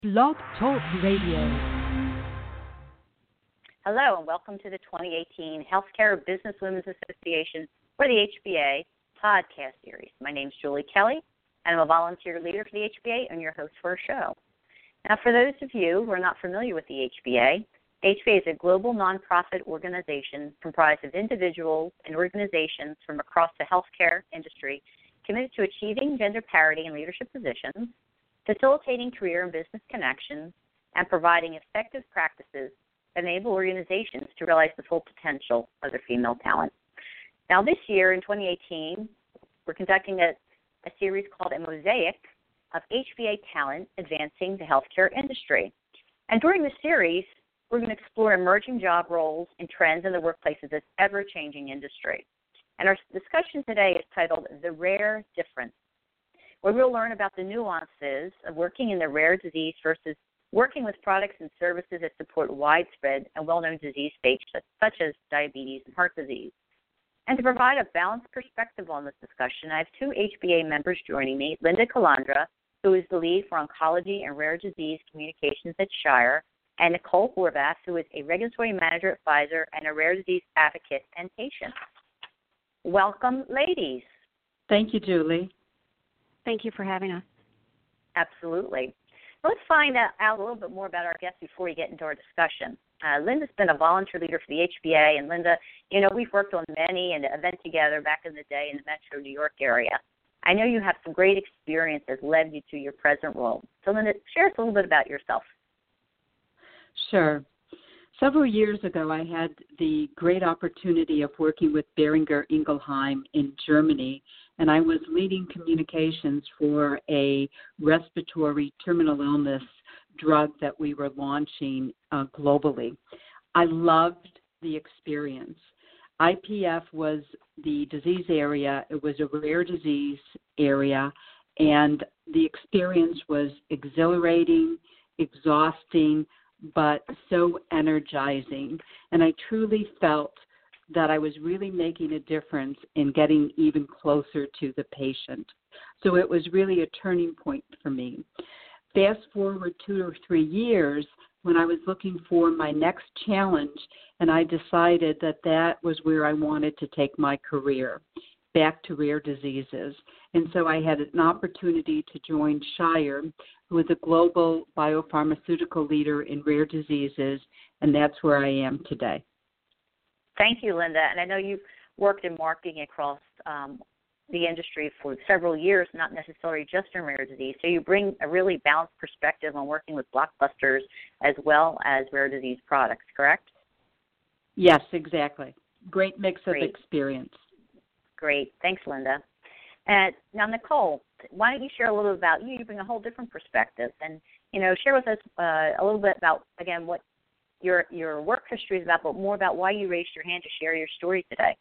Blog Talk Radio. Hello, and welcome to the 2018 Healthcare Businesswomen's Association, or the HBA, podcast series. My name is Julie Kelly, and I'm a volunteer leader for the HBA and your host for our show. Now, for those of you who are not familiar with the HBA is a global nonprofit organization comprised of individuals and organizations from across the healthcare industry committed to achieving gender parity in leadership positions, facilitating career and business connections, and providing effective practices that enable organizations to realize the full potential of their female talent. Now, this year in 2018, we're conducting a series called A Mosaic of HBA Talent Advancing the Healthcare Industry. And during the series, we're going to explore emerging job roles and trends in the workplace of this ever-changing industry. And our discussion today is titled The Rare Difference, where we'll learn about the nuances of working in the rare disease versus working with products and services that support widespread and well-known disease states such as diabetes and heart disease. And to provide a balanced perspective on this discussion, I have two HBA members joining me, Linda Calandra, who is the lead for oncology and rare disease communications at Shire, and Nicole Horvath, who is a regulatory manager at Pfizer and a rare disease advocate and patient. Welcome, ladies. Thank you, Julie. Thank you for having us. Absolutely. Let's find out a little bit more about our guests before we get into our discussion. Linda's been a volunteer leader for the HBA, and Linda, we've worked on many an event together back in the day in the Metro New York area. I know you have some great experience that led you to your present role. So, Linda, share us a little bit about yourself. Sure. Several years ago, I had the great opportunity of working with Boehringer Ingelheim in Germany, and I was leading communications for a respiratory terminal illness drug that we were launching globally. I loved the experience. IPF was the disease area. It was a rare disease area, and the experience was exhilarating, exhausting, but so energizing. And I truly felt that I was really making a difference in getting even closer to the patient. So it was really a turning point for me. Fast forward 2 or 3 years when I was looking for my next challenge, and I decided that that was where I wanted to take my career, back to rare diseases. And so I had an opportunity to join Shire, who is a global biopharmaceutical leader in rare diseases, and that's where I am today. Thank you, Linda. And I know you've worked in marketing across the industry for several years, not necessarily just in rare disease. So you bring a really balanced perspective on working with blockbusters as well as rare disease products, correct? Yes, exactly. Great mix of experience. Great. Thanks, Linda. And now, Nicole, why don't you share a little bit about you? You bring a whole different perspective, and share with us a little bit about, again, what your work history is about, but more about why you raised your hand to share your story today.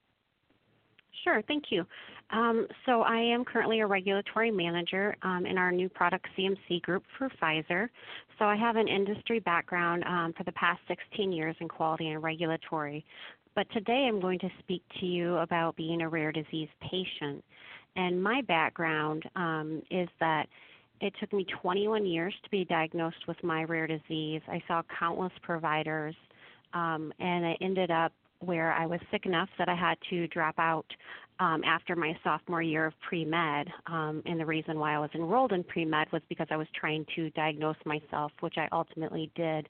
Sure, thank you. So I am currently a regulatory manager in our new product CMC group for Pfizer. So I have an industry background for the past 16 years in quality and regulatory. But today I'm going to speak to you about being a rare disease patient. And my background is that it took me 21 years to be diagnosed with my rare disease. I saw countless providers, and I ended up where I was sick enough that I had to drop out after my sophomore year of pre-med. And the reason why I was enrolled in pre-med was because I was trying to diagnose myself, which I ultimately did.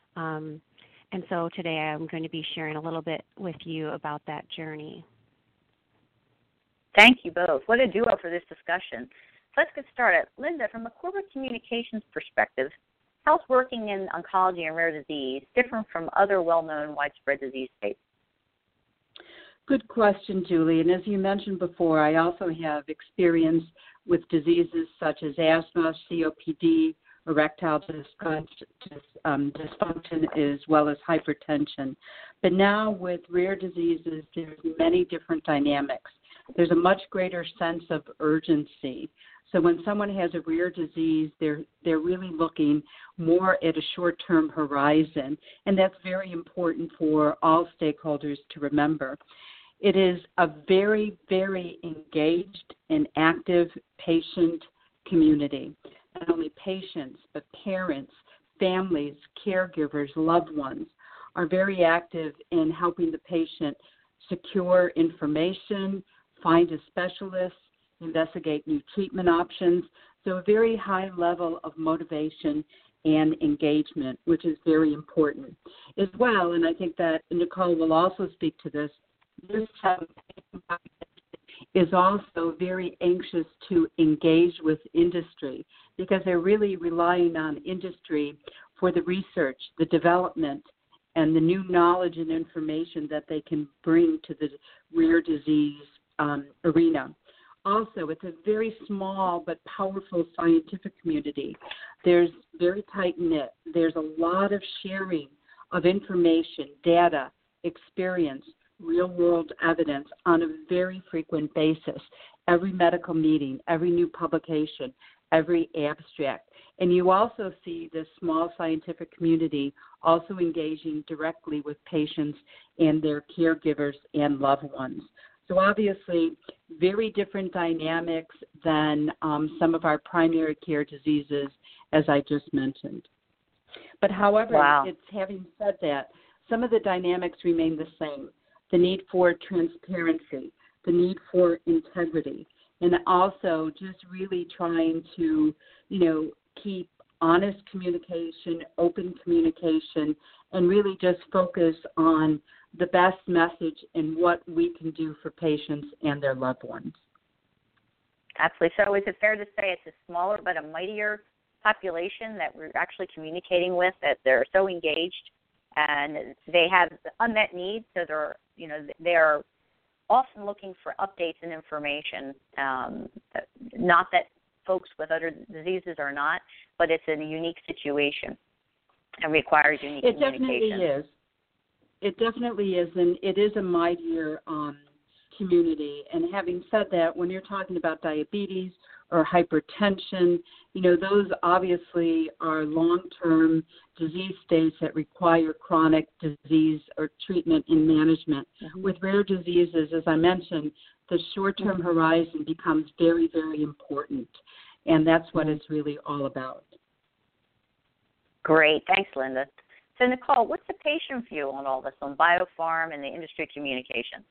And so today I'm going to be sharing a little bit with you about that journey. Thank you both. What a duo for this discussion. So let's get started. Linda, from a corporate communications perspective, how's working in oncology and rare disease different from other well-known widespread disease states? Good question, Julie. And as you mentioned before, I also have experience with diseases such as asthma, COPD, erectile dysfunction, as well as hypertension. But now with rare diseases, there's many different dynamics. There's a much greater sense of urgency. So when someone has a rare disease, they're really looking more at a short-term horizon, and that's very important for all stakeholders to remember. It is a very, very engaged and active patient community. not only patients, but parents, families, caregivers, loved ones are very active in helping the patient secure information, find a specialist, investigate new treatment options. So a very high level of motivation and engagement, which is very important as well. And I think that Nicole will also speak to this. This is also very anxious to engage with industry because they're really relying on industry for the research, the development, and the new knowledge and information that they can bring to the rare disease arena. Also, it's a very small but powerful scientific community. There's very tight-knit. There's a lot of sharing of information, data, experience, real-world evidence on a very frequent basis. Every medical meeting, every new publication, every abstract. And you also see this small scientific community also engaging directly with patients and their caregivers and loved ones. So obviously, very different dynamics than some of our primary care diseases, as I just mentioned. But however, It's having said that, some of the dynamics remain the same. The need for transparency, the need for integrity, and also just really trying to, keep honest communication, open communication, and really just focus on the best message and what we can do for patients and their loved ones. Absolutely. So is it fair to say it's a smaller but a mightier population that we're actually communicating with, that they're so engaged and they have unmet needs, so they're often looking for updates and information, not that folks with other diseases are not, but it's in a unique situation and requires unique communication. It definitely is, and it is a mightier community. And having said that, when you're talking about diabetes or hypertension, those obviously are long-term disease states that require chronic disease or treatment and management. Mm-hmm. With rare diseases, as I mentioned, the short-term horizon becomes very, very important, and that's what it's really all about. Great. Thanks, Linda. So, Nicole, what's the patient view on all this, on biopharm and the industry communication?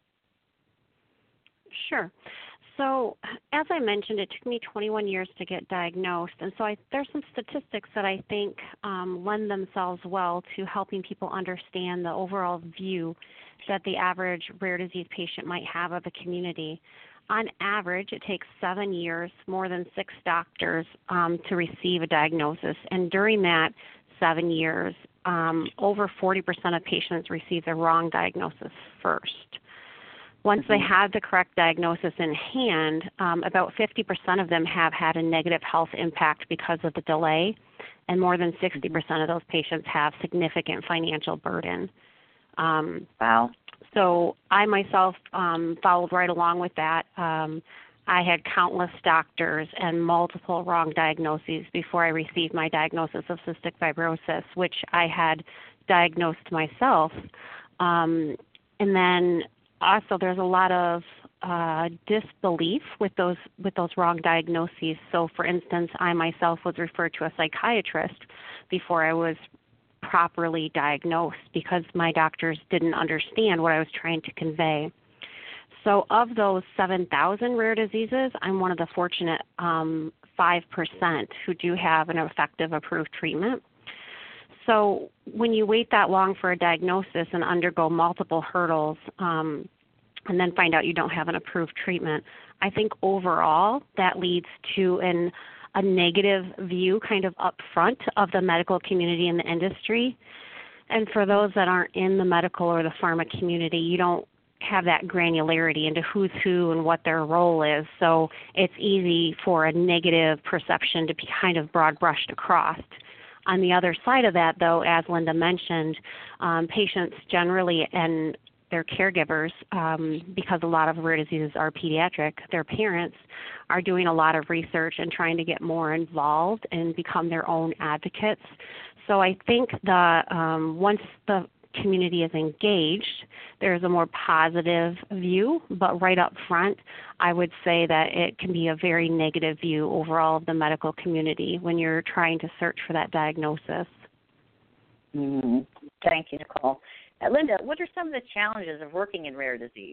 Sure. So, as I mentioned, it took me 21 years to get diagnosed, and so there's some statistics that I think lend themselves well to helping people understand the overall view that the average rare disease patient might have of the community. On average, it takes 7 years, more than 6 doctors to receive a diagnosis, and during that 7 years, over 40% of patients receive the wrong diagnosis first. Once they have the correct diagnosis in hand, about 50% of them have had a negative health impact because of the delay, and more than 60% of those patients have significant financial burden. Wow. So I myself followed right along with that. I had countless doctors and multiple wrong diagnoses before I received my diagnosis of cystic fibrosis, which I had diagnosed myself. And then also there's a lot of disbelief with those wrong diagnoses. So, for instance, I myself was referred to a psychiatrist before I was properly diagnosed because my doctors didn't understand what I was trying to convey. So of those 7,000 rare diseases, I'm one of the fortunate 5% who do have an effective approved treatment. So when you wait that long for a diagnosis and undergo multiple hurdles and then find out you don't have an approved treatment, I think overall that leads to a negative view kind of up front of the medical community and the industry. And for those that aren't in the medical or the pharma community, you don't have that granularity into who's who and what their role is. So it's easy for a negative perception to be kind of broad brushed across. On the other side of that, though, as Linda mentioned, patients generally and their caregivers, because a lot of rare diseases are pediatric, their parents are doing a lot of research and trying to get more involved and become their own advocates. So I think once the community is engaged, there's a more positive view, but right up front, I would say that it can be a very negative view overall of the medical community when you're trying to search for that diagnosis. Mm-hmm. Thank you, Nicole. Linda, what are some of the challenges of working in rare disease?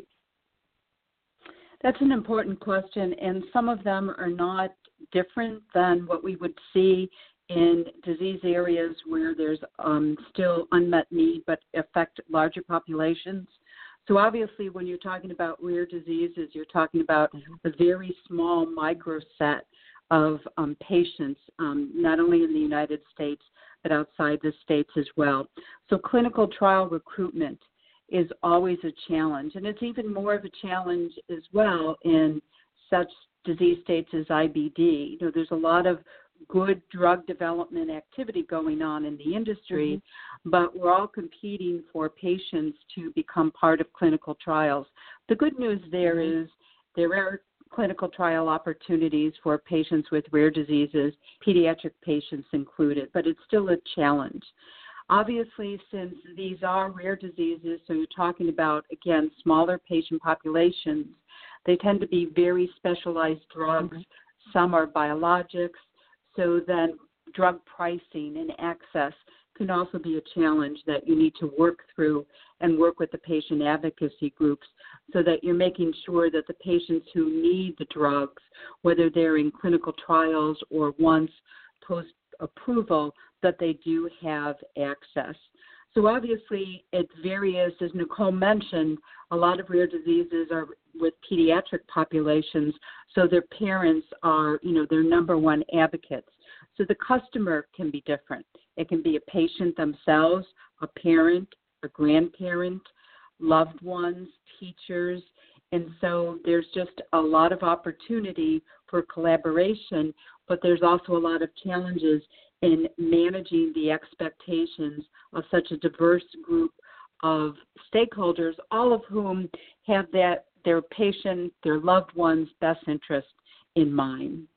That's an important question, and some of them are not different than what we would see in disease areas where there's still unmet need but affect larger populations. So obviously when you're talking about rare diseases, you're talking about a very small micro set of patients, not only in the United States but outside the states as well. So clinical trial recruitment is always a challenge, and it's even more of a challenge as well in such disease states as IBD. There's a lot of good drug development activity going on in the industry, but we're all competing for patients to become part of clinical trials. The good news there is there are clinical trial opportunities for patients with rare diseases, pediatric patients included, but it's still a challenge. Obviously, since these are rare diseases, so you're talking about, again, smaller patient populations, they tend to be very specialized drugs. Some are biologics, so then drug pricing and access can also be a challenge that you need to work through and work with the patient advocacy groups so that you're making sure that the patients who need the drugs, whether they're in clinical trials or once post-approval, that they do have access. So obviously it varies, as Nicole mentioned, a lot of rare diseases are with pediatric populations, so their parents are, their number one advocates. So the customer can be different. It can be a patient themselves, a parent, a grandparent, loved ones, teachers, and so there's just a lot of opportunity for collaboration, but there's also a lot of challenges in managing the expectations of such a diverse group of stakeholders, all of whom have their patient, their loved one's best interest in mind.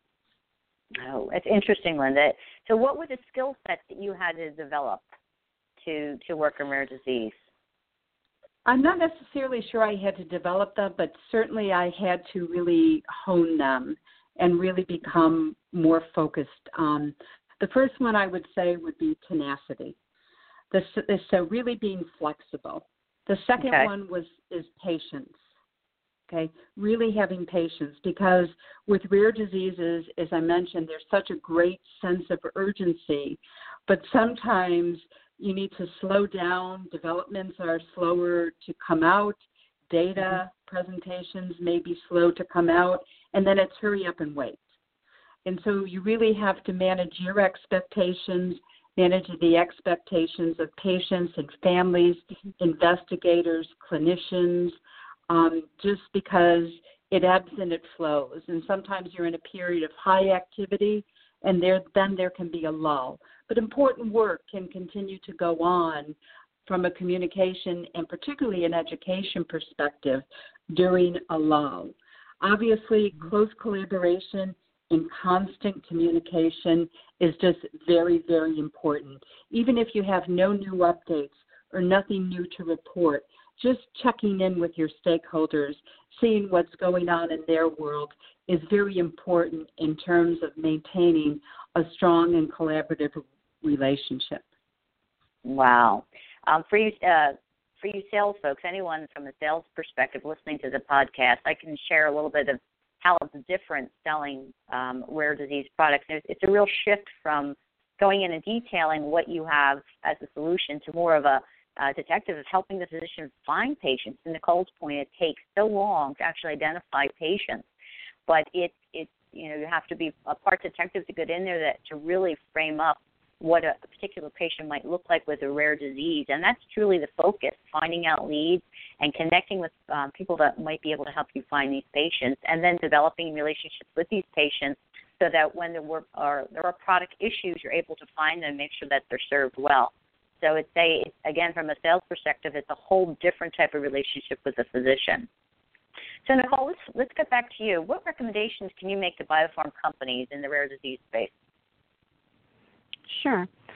Oh, that's interesting, Linda. So what were the skill sets that you had to develop to work in rare disease? I'm not necessarily sure I had to develop them, but certainly I had to really hone them and really become more focused. The first one I would say would be tenacity. So really being flexible. The second one is patience. Okay, really having patience, because with rare diseases, as I mentioned, there's such a great sense of urgency, but sometimes you need to slow down. Developments are slower to come out. Data presentations may be slow to come out, and then it's hurry up and wait. And so you really have to manage your expectations, manage the expectations of patients and families, investigators, clinicians, just because it ebbs and it flows. And sometimes you're in a period of high activity, and then there can be a lull. But important work can continue to go on from a communication and particularly an education perspective during a lull. Obviously, close collaboration and constant communication is just very, very important. Even if you have no new updates or nothing new to report, just checking in with your stakeholders, seeing what's going on in their world is very important in terms of maintaining a strong and collaborative relationship. Wow. For you sales folks, anyone from a sales perspective listening to the podcast, I can share a little bit of how it's different selling rare disease products. It's a real shift from going in and detailing what you have as a solution to more of a detective of helping the physician find patients. And Nicole's point, it takes so long to actually identify patients, but you have to be a part detective to get in there to really frame up what a particular patient might look like with a rare disease. And that's truly the focus, finding out leads and connecting with people that might be able to help you find these patients, and then developing relationships with these patients so that when there are product issues, you're able to find them and make sure that they're served well. So again, from a sales perspective, it's a whole different type of relationship with the physician. So Nicole, let's get back to you. What recommendations can you make to biopharm companies in the rare disease space? Sure.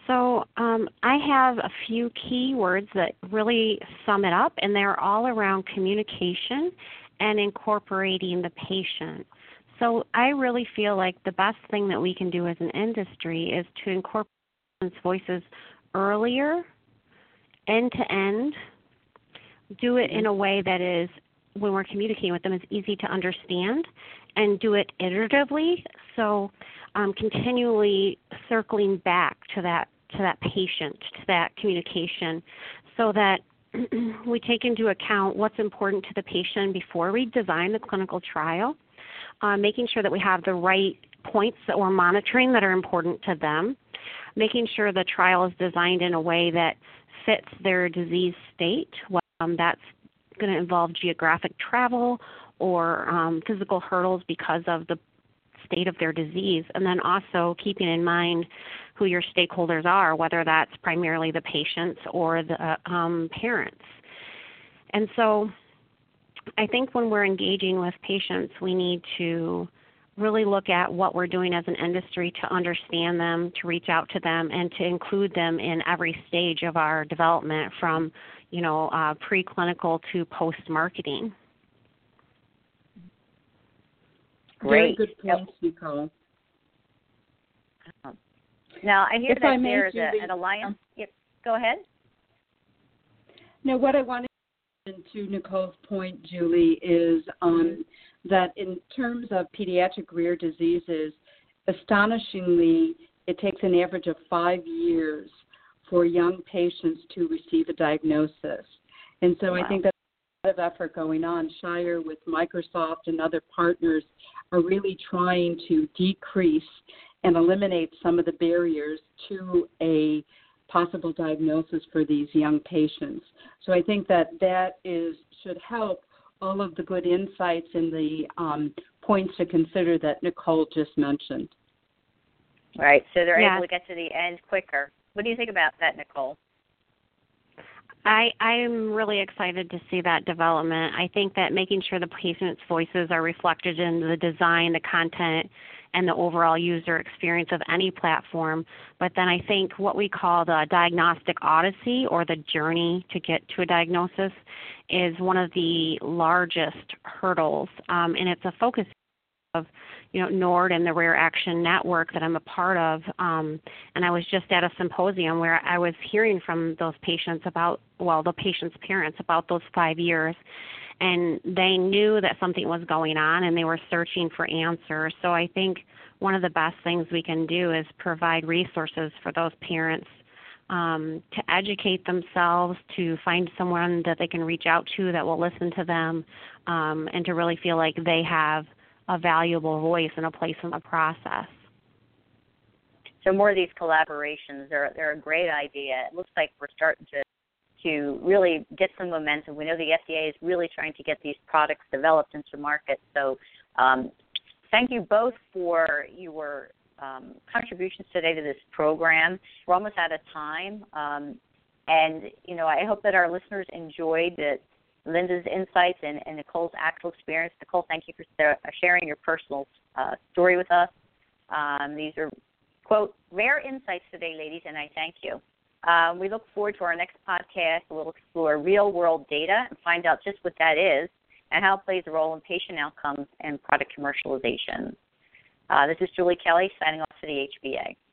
So I have a few key words that really sum it up, and they're all around communication and incorporating the patient. So I really feel like the best thing that we can do as an industry is to incorporate patients' voices earlier, end to end, do it in a way that is, when we're communicating with them, is easy to understand, and do it iteratively. So continually circling back to that patient, to that communication, so that we take into account what's important to the patient before we design the clinical trial, making sure that we have the right points that we're monitoring that are important to them, making sure the trial is designed in a way that fits their disease state. That's going to involve geographic travel or physical hurdles because of the state of their disease, and then also keeping in mind who your stakeholders are, whether that's primarily the patients or the parents. And so I think when we're engaging with patients, we need to really look at what we're doing as an industry to understand them, to reach out to them, and to include them in every stage of our development, from preclinical to post-marketing. Very good points, Nicole. Now, I hear that there's an alliance. Yep. Go ahead. No, what I wanted to mention to Nicole's point, Julie, is that in terms of pediatric rare diseases, astonishingly, it takes an average of 5 years for young patients to receive a diagnosis. And so I think that's a lot of effort going on. Shire, with Microsoft and other partners, are really trying to decrease and eliminate some of the barriers to a possible diagnosis for these young patients. So I think that should help all of the good insights and the points to consider that Nicole just mentioned. Right, so they're able to get to the end quicker. What do you think about that, Nicole? I'm really excited to see that development. I think that making sure the patient's voices are reflected in the design, the content, and the overall user experience of any platform. But then I think what we call the diagnostic odyssey, or the journey to get to a diagnosis, is one of the largest hurdles. And it's a focus of NORD and the Rare Action Network that I'm a part of. And I was just at a symposium where I was hearing from those patients the patients' parents about those 5 years. And they knew that something was going on, and they were searching for answers. So I think one of the best things we can do is provide resources for those parents to educate themselves, to find someone that they can reach out to that will listen to them, and to really feel like they have a valuable voice and a place in the process. So more of these collaborations, they're a great idea. It looks like we're starting to really get some momentum. We know the FDA is really trying to get these products developed into market. So thank you both for your contributions today to this program. We're almost out of time. And I hope that our listeners enjoyed Linda's insights and Nicole's actual experience. Nicole, thank you for sharing your personal story with us. These are, quote, rare insights today, ladies, and I thank you. We look forward to our next podcast. We'll explore real-world data and find out just what that is and how it plays a role in patient outcomes and product commercialization. This is Julie Kelly signing off for the HBA.